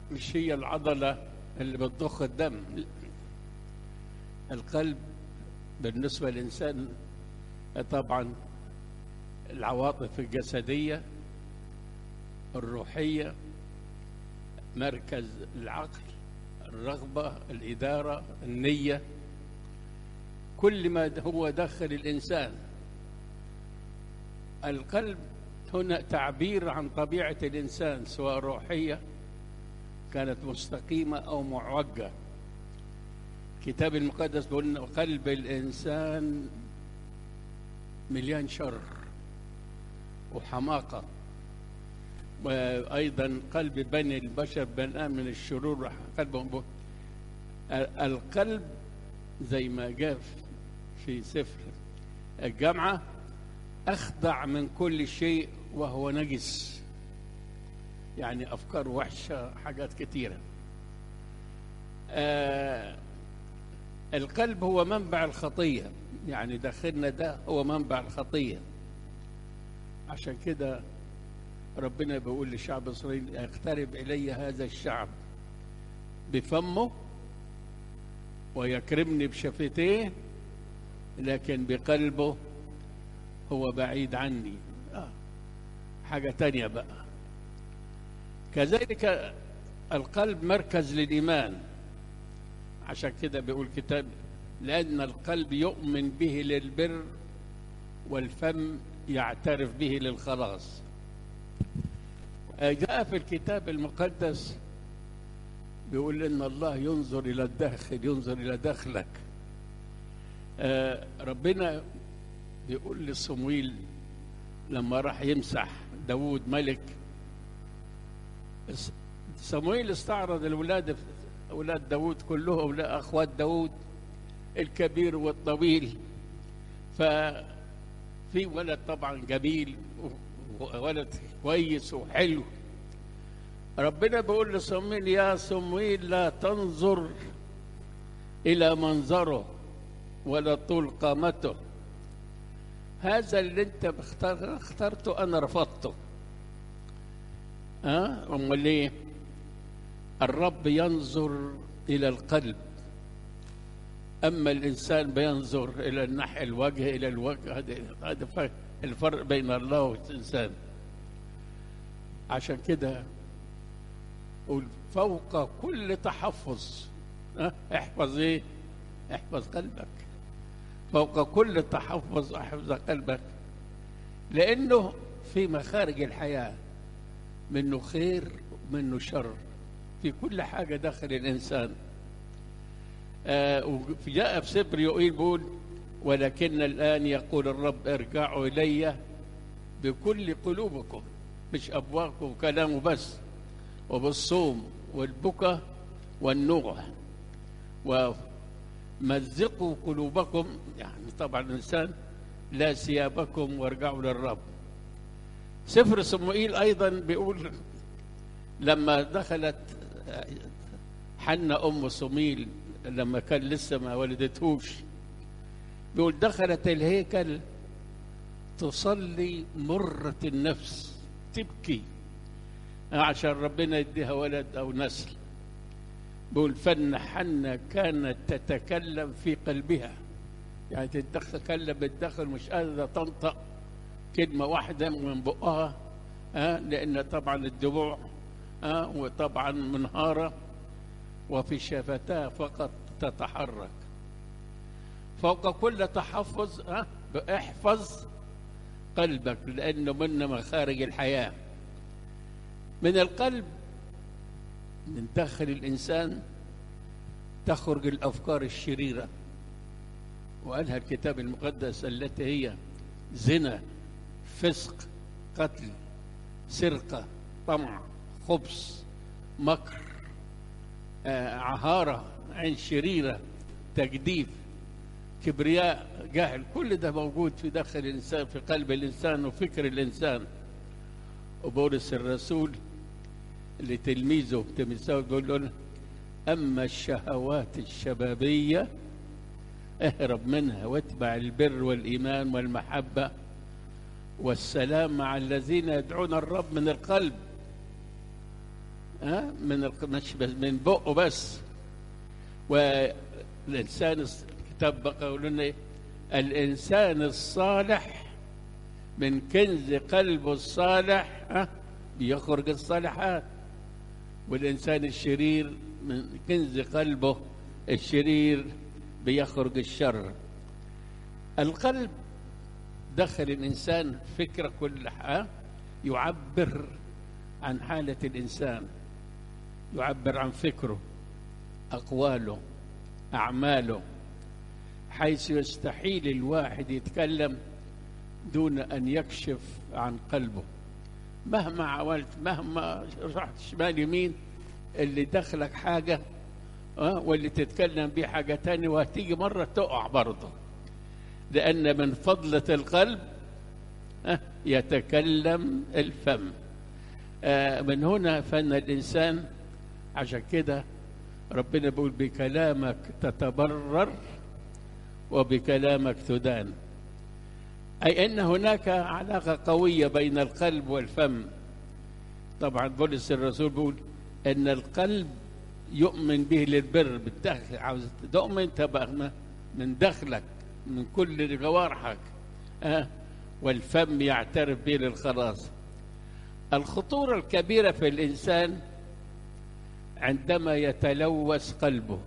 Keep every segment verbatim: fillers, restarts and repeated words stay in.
مش هي العضلة اللي بتضخ الدم. القلب بالنسبة للإنسان طبعا العواطف الجسدية، الروحية، مركز العقل، الرغبة، الإدارة، النية، كل ما هو داخل الإنسان. القلب هنا تعبير عن طبيعة الإنسان، سواء روحية كانت مستقيمة أو معوجة. الكتاب المقدس بيقول قلب الإنسان مليان شر وحماقة، وأيضا قلب بني البشر بناء من الشرور قلبهم. القلب زي ما جاء في سفر الجامعة أخضع من كل شيء وهو نجس، يعني أفكار وحشة، حاجات كتيرة. آه القلب هو منبع الخطية، يعني داخلنا ده هو منبع الخطية. عشان كده ربنا بيقول لشعب إسرائيل اقترب إلي هذا الشعب بفمه ويكرمني بشفتيه، لكن بقلبه هو بعيد عني. آه. حاجة تانية بقى. كذلك القلب مركز للإيمان. عشان كده بيقول كتاب لأن القلب يؤمن به للبر والفم يعترف به للخلاص. جاء في الكتاب المقدس بيقول إن الله ينظر إلى الداخل، ينظر إلى داخلك. آه ربنا بيقول لصمويل لما راح يمسح داود ملك، صمويل استعرض الولاد، أولاد داود كلهم أولاد أخوات داود الكبير والطويل، ففي ولد طبعا جميل وولد كويس وحلو. ربنا بيقول لصمويل يا صمويل لا تنظر إلى منظره ولا طول قامته، هذا اللي انت اخترته انا رفضته. ها أه؟ امال ليه؟ الرب ينظر الى القلب، اما الانسان بينظر الى الناحيه الوجه الى الوجه. هذا الفرق بين الله والانسان. عشان كده قول فوق كل تحفظ. أه؟ احفظ ايه؟ احفظ قلبك. فوق كل تحفظ احفظ قلبك، لانه في مخارج الحياه منه خير ومنه شر، في كل حاجه داخل الانسان. آه جاء في سفر يوئيل بيقول ولكن الان يقول الرب ارجعوا الي بكل قلوبكم، مش ابواقكم وكلامه بس، وبالصوم والبكى والنوح ومزقوا قلوبكم، يعني طبعا الإنسان لا ثيابكم وارجعوا للرب. سفر صموئيل أيضا بيقول لما دخلت حنة أم صموئيل لما كان لسه ما ولدتهوش، بيقول دخلت الهيكل تصلي مرة النفس، تبكي عشان ربنا يديها ولد أو نسل. بيقول فن حنة كانت تتكلم في قلبها، يعني تتكلم بالداخل، مش قادرة تنطق كلمة واحدة من بقها. أه لأن طبعا الدموع أه وطبعا منهارة، وفي شفتها فقط تتحرك. فوق كل تحفظ أه احفظ قلبك، لأنه من مخارج الحياة. من القلب من داخل الإنسان تخرج الأفكار الشريرة، وقالها الكتاب المقدس التي هي زنا، فسق، قتل، سرقة، طمع، خبث، مكر، آه، عهارة، عين شريرة، تجديف، كبرياء، جهل. كل ده موجود في داخل الإنسان، في قلب الإنسان وفكر الإنسان. وبولس الرسول لتلميذه تيموثاوس بيقول له أما الشهوات الشبابية اهرب منها واتبع البر والإيمان والمحبة والسلام مع الذين يدعون الرب من القلب. ها من مش بس من بقه بس. والإنسان الكتاب بقى يقول لنا إيه؟ الإنسان الصالح من كنز قلبه الصالح ها بيخرج الصالحات، والإنسان الشرير من كنز قلبه الشرير بيخرج الشر. القلب دخل الإنسان فكرة كلها يعبر عن حالة الإنسان، يعبر عن فكره، أقواله، أعماله، حيث يستحيل الواحد يتكلم دون أن يكشف عن قلبه. مهما عملت، مهما رحت شمال يمين، اللي دخلك حاجة أه واللي تتكلم بيه حاجة تانية، وهتيجي مرة تقع برضه، لأن من فضلة القلب أه يتكلم الفم. أه من هنا فن الإنسان. عشان كده ربنا بيقول بكلامك تتبرر وبكلامك تدان، أي أن هناك علاقة قوية بين القلب والفم. طبعا بولس الرسول بيقول أن القلب يؤمن به للبر، بالدخل عاوز تؤمن تبقى من دخلك من كل جوارحك أه؟ والفم يعترف به للخلاص. الخطورة الكبيرة في الإنسان عندما يتلوث قلبه،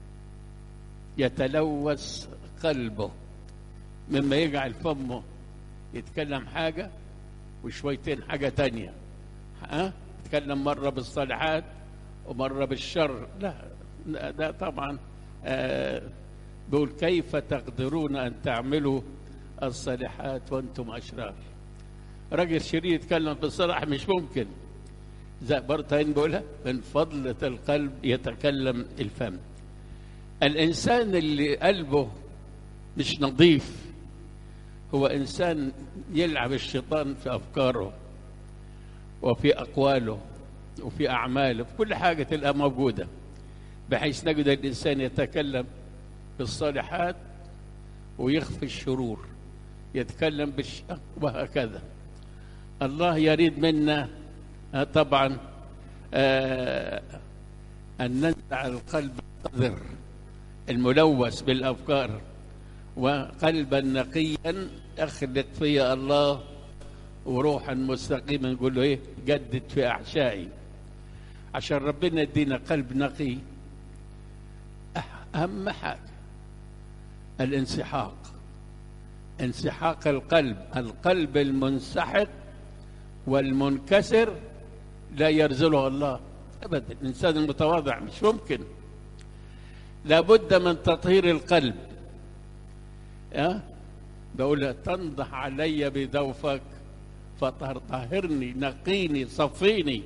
يتلوث قلبه مما يجعل فمه يتكلم حاجة وشويتين حاجة تانية، ها يتكلم مرة بالصالحات ومرة بالشر. لا ده طبعا آه بيقول كيف تقدرون أن تعملوا الصالحات وأنتم أشرار. راجل شرير يتكلم بالصلاح مش ممكن. زي برتين بيقولها من فضلة القلب يتكلم الفم. الإنسان اللي قلبه مش نظيف هو إنسان يلعب الشيطان في أفكاره وفي أقواله وفي أعماله، في كل حاجة تلقى موجودة، بحيث نجد الإنسان يتكلم بالصالحات ويخفي الشرور، يتكلم بالشر وهكذا. الله يريد منا طبعا آه أن ننزع القلب القذر الملوث بالأفكار، وقلبا نقيا أخلق فيا الله وروحا مستقيما. نقول له إيه؟ جدد في أحشائي. عشان ربنا يدينا قلب نقي أهم حاجة الانسحاق، انسحاق القلب. القلب المنسحق والمنكسر لا يرزله الله أبدا. الإنسان المتواضع مش ممكن، لابد من تطهير القلب. أه؟ بقول تنضح علي بذوفك فطهرني، نقيني، صفيني.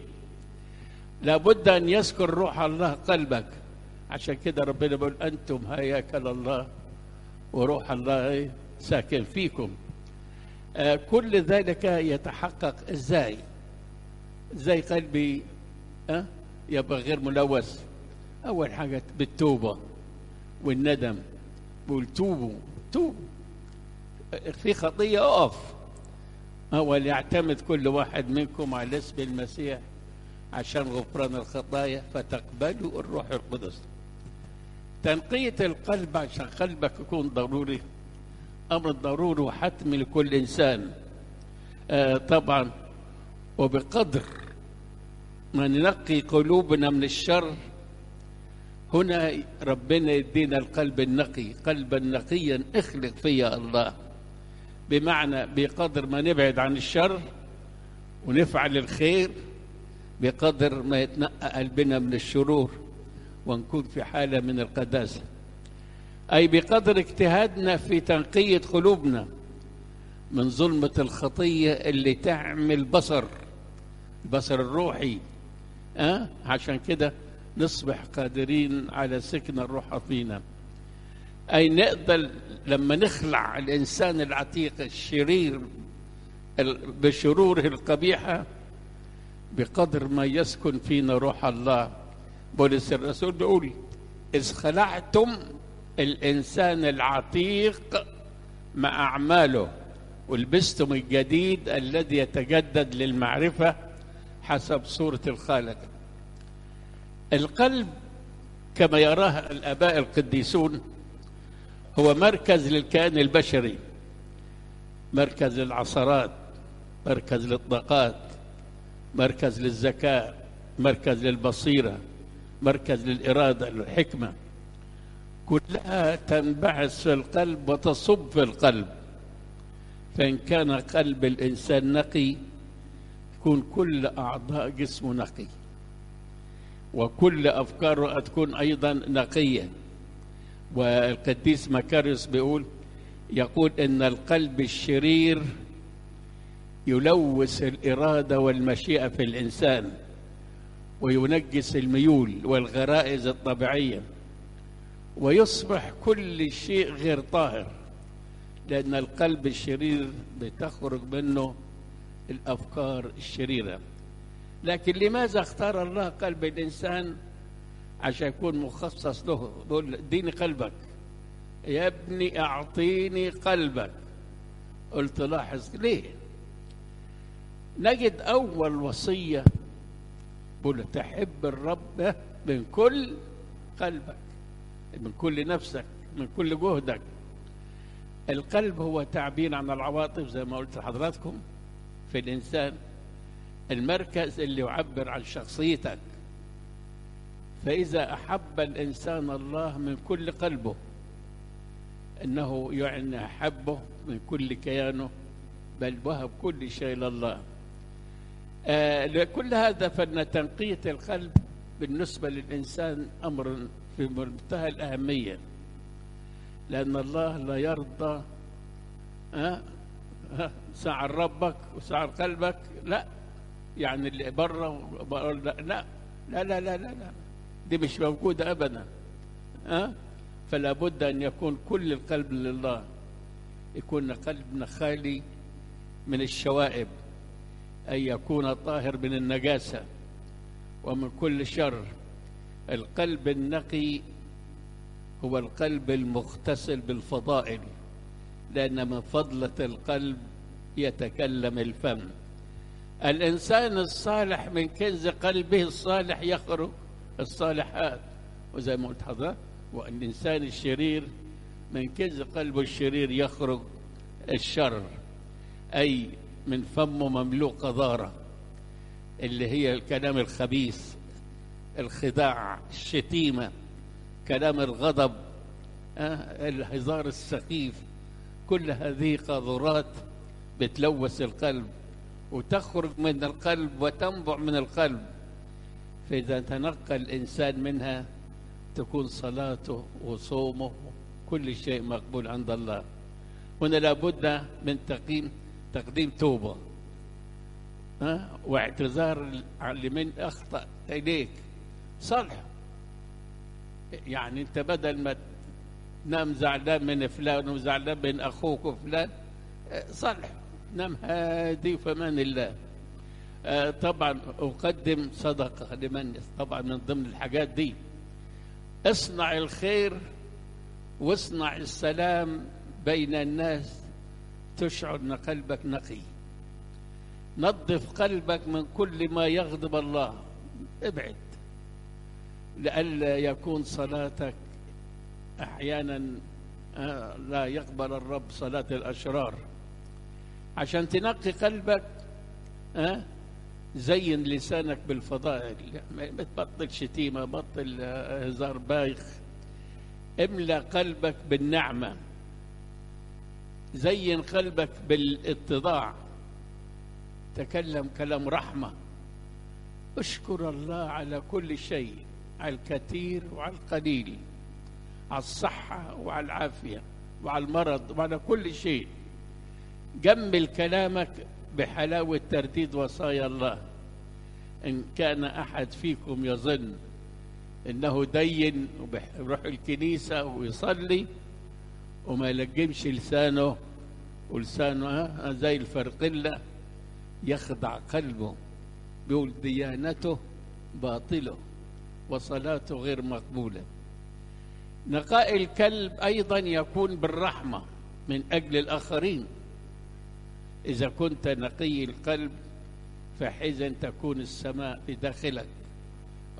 لابد أن يسكن روح الله قلبك. عشان كده ربنا بيقول أنتم هياكل الله وروح الله ساكن فيكم. آه كل ذلك يتحقق ازاي؟ ازاي قلبي أه؟ يبقى غير ملوث؟ اول حاجه بالتوبه والندم. بقول توبوا توبوا، في خطيه اقف. اول يعتمد كل واحد منكم على اسم المسيح عشان غفران الخطايا فتقبلوا الروح القدس. تنقية القلب عشان قلبك يكون ضروري، أمر ضروري وحتمي لكل إنسان. آه طبعا وبقدر ما ننقي قلوبنا من الشر، هنا ربنا يدينا القلب النقي. قلبا نقيا اخلق فيا الله، بمعنى بقدر ما نبعد عن الشر ونفعل الخير، بقدر ما يتنقى قلبنا من الشرور ونكون في حالة من القداسة. أي بقدر اجتهادنا في تنقية قلوبنا من ظلمة الخطية اللي تعمل بصر البصر الروحي. أه؟ عشان كده نصبح قادرين على سكن الروح فينا. أي نقدر لما نخلع الإنسان العتيق الشرير بشروره القبيحة، بقدر ما يسكن فينا روح الله. بولس الرسول بيقول إذ خلعتم الإنسان العتيق مع أعماله ولبستم الجديد الذي يتجدد للمعرفة حسب صورة الخالق. القلب كما يراه الآباء القديسون هو مركز للكائن البشري، مركز للعصرات، مركز للطاقات، مركز للذكاء، مركز للبصيرة، مركز للإرادة، للحكمة، كلها تنبعث في القلب وتصب في القلب. فإن كان قلب الإنسان نقي يكون كل أعضاء جسمه نقي، وكل أفكاره تكون أيضا نقية. والقديس مكاريوس بيقول يقول إن القلب الشرير يلوث الإرادة والمشيئة في الإنسان، وينجس الميول والغرائز الطبيعية، ويصبح كل شيء غير طاهر، لأن القلب الشرير بتخرج منه الأفكار الشريرة. لكن لماذا اختار الله قلب الإنسان؟ عشان يكون مخصص له. يقول اديني قلبك يا ابني، أعطيني قلبك. قلت لاحظ ليه؟ نجد أول وصية بقول تحب الرب من كل قلبك، من كل نفسك، من كل جهدك. القلب هو تعبير عن العواطف زي ما قلت لحضراتكم في الإنسان، المركز اللي يعبر عن شخصيتك. فإذا أحب الإنسان الله من كل قلبه إنه يعني أحبه من كل كيانه، بل وهب كل شيء لله. آه لكل هذا فإن تنقية القلب بالنسبة للإنسان أمر في منتهى الأهمية، لأن الله لا يرضى آه آه سعر ربك وسعر قلبك، لا يعني اللي بره لا لا لا لا لا, لا. دي مش موجودة أبدا. أه؟ فلا بد أن يكون كل القلب لله، يكون قلبنا خالي من الشوائب، أن يكون طاهر من النجاسة ومن كل شر. القلب النقي هو القلب المغتسل بالفضائل، لأن من فضلة القلب يتكلم الفم. الإنسان الصالح من كنز قلبه الصالح يخرج الصالحات، وزي ما قلت حضرتك، والإنسان الشرير من كنز قلبه الشرير يخرج الشر، أي من فمه مملوء قذارة، اللي هي الكلام الخبيث، الخداع، الشتيمة، كلام الغضب، آه، الهزار السخيف. كل هذه قاذورات بتلوث القلب وتخرج من القلب وتنبع من القلب. فإذا تنقى الإنسان منها تكون صلاته وصومه كل شيء مقبول عند الله. هنا لابد من تقديم تقديم توبة ها واعتذار لمن أخطأ إليك، صلح. يعني أنت بدل ما نام زعلان من فلان وزعلان من أخوك وفلان، صلح، نام هادي فمان الله. آه طبعا أقدم صدقة لمن طبعا من ضمن الحاجات دي. اصنع الخير واصنع السلام بين الناس، تشعر أن قلبك نقي. نظف قلبك من كل ما يغضب الله، ابعد لئلا يكون صلاتك أحيانا آه لا يقبل الرب صلاة الأشرار. عشان تنقي قلبك آه زين لسانك بالفضائل، بطل شتيمة، بطل هزار بايخ، املأ قلبك بالنعمة، زين قلبك بالاتضاع، تكلم كلام رحمة، اشكر الله على كل شيء، على الكثير وعلى القليل، على الصحة وعلى العافية وعلى المرض وعلى كل شيء. جمل كلامك بحلاوة ترديد وصايا الله. إن كان أحد فيكم يظن إنه دين ويروح الكنيسة ويصلي وما يلجمش لسانه، ولسانه زي الفرقلة، يخدع قلبه، بيقول ديانته باطلة وصلاته غير مقبولة. نقاء الكلب أيضا يكون بالرحمة من أجل الآخرين. إذا كنت نقي القلب فحينئذ تكون السماء في داخلك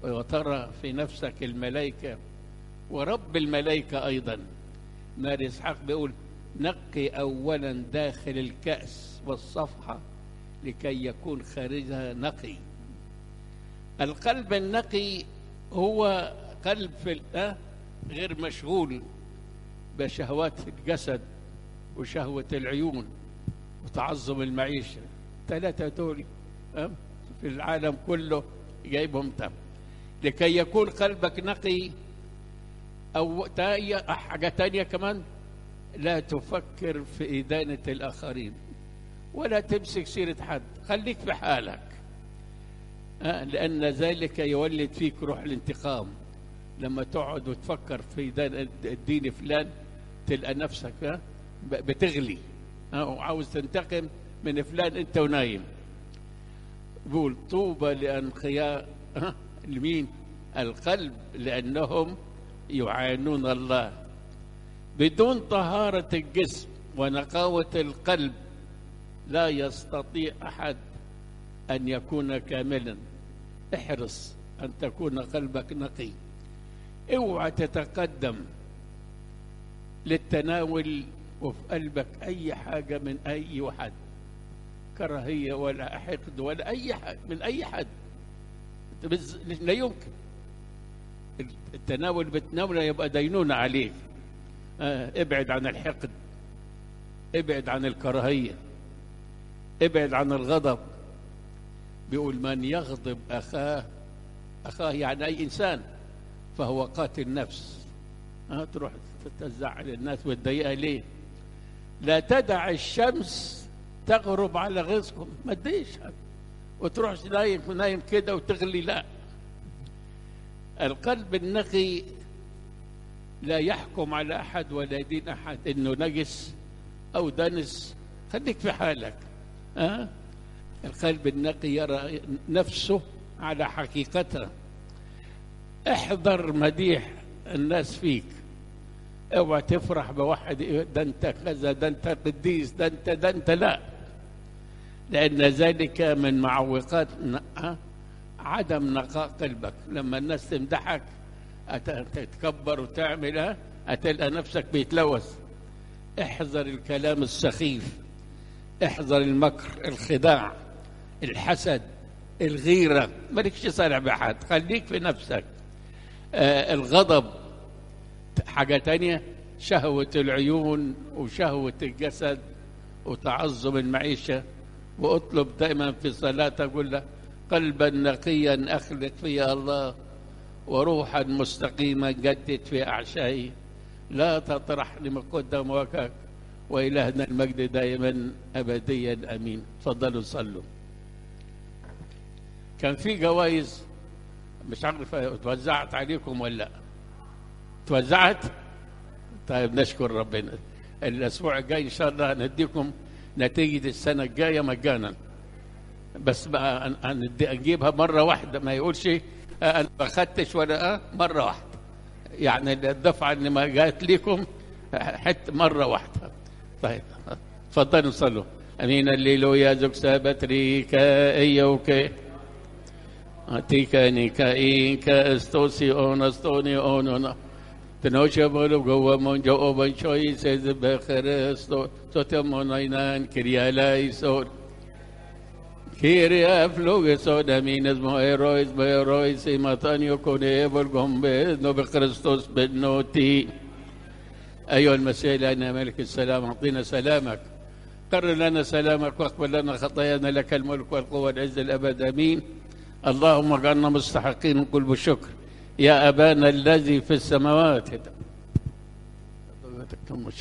وترى في نفسك الملائكة ورب الملائكة أيضا. ماري إسحاق بيقول نقي أولا داخل الكأس والصفحة لكي يكون خارجها نقي. القلب النقي هو قلب في غير مشغول بشهوات الجسد وشهوة العيون وتعظم المعيشة. ثلاثة دول في العالم كله جايبهم تم. لكي يكون قلبك نقي، أو حاجة تانية كمان، لا تفكر في إدانة الآخرين ولا تمسك سيرة حد، خليك في حالك، لأن ذلك يولد فيك روح الانتقام. لما تقعد وتفكر في الدين فلان تلقى نفسك بتغلي وعاوز تنتقم من فلان انت ونايم. بقول طوبى لأنقياء لمين؟ القلب، لأنهم يعانون الله. بدون طهارة الجسم ونقاوة القلب لا يستطيع أحد أن يكون كاملا. احرص أن تكون قلبك نقي. اوعى تتقدم للتناول وفي قلبك أي حاجة من أي واحد، كراهية ولا حقد ولا أي حاجة من أي حد، لا يمكن. التناول بتناوله يبقى دينونة عليك. آه ابعد عن الحقد، ابعد عن الكراهية، ابعد عن الغضب. بيقول من يغضب أخاه، أخاه يعني أي إنسان، فهو قاتل نفس. آه تروح تزعل الناس وتضايقها ليه؟ لا تدع الشمس تغرب على غيظكم، ما تديش وتروح نايم نايم كده وتغلي. لا، القلب النقي لا يحكم على أحد ولا يدين أحد إنه نجس أو دنس. خليك في حالك. أه؟ القلب النقي يرى نفسه على حقيقتها. احذر مديح الناس فيك. اوعى تفرح بواحد ده انت كذا، ده انت قديس، ده انت ده انت لا، لأن ذلك من معوقات عدم نقاء قلبك. لما الناس تمدحك تتكبر وتعملها هتلقى نفسك بيتلوث. احذر الكلام السخيف، احذر المكر، الخداع، الحسد، الغيرة. مالكش صالح بحد، خليك في نفسك. آه الغضب حاجة تانية، شهوة العيون وشهوة الجسد وتعظم المعيشة. واطلب دائما في صلاتك قل له قلبا نقيا أخلق في الله وروحا مستقيما جدد في أعشائي، لا تطرحني من قدام وجهك، وإلهنا المجد دائما أبديا أمين. تفضلوا صلوا. كان في جوائز مش عارف توزعت عليكم ولا لا؟ توزعت؟ طيب نشكر ربنا. الأسبوع الجاي إن شاء الله هنديكم نتيجة السنة الجاية مجانا، بس بقى نجيبها مرة واحدة، ما يقولش أنا ما خدتش ولا أه مرة واحدة، يعني الدفعة اللي ما جات لكم حتى مرة واحدة. طيب تفضلوا صلوا. أمين الليلويا زوج سابتريكا إيوكي أتيكا نيكا إيكا استوسي أون استوني أونونا تنوشا بولو جوا من جو بن شوي سيز بخرستو تتمونينان كريالايسون كيريا فلوغسو دمين اسمو إيرويس بإيرويس ماتانيو كوني بالغمبيز نو بخرستوس بالنوتي. أيها المسيح لنا ملك السلام، أعطينا سلامك، قرر لنا سلامك واقبل لنا خطايانا، لك الملك والقوة والعز الأبد أمين. اللهم اجعلنا مستحقين نقول بالشكر يا أبانا الذي في السماوات.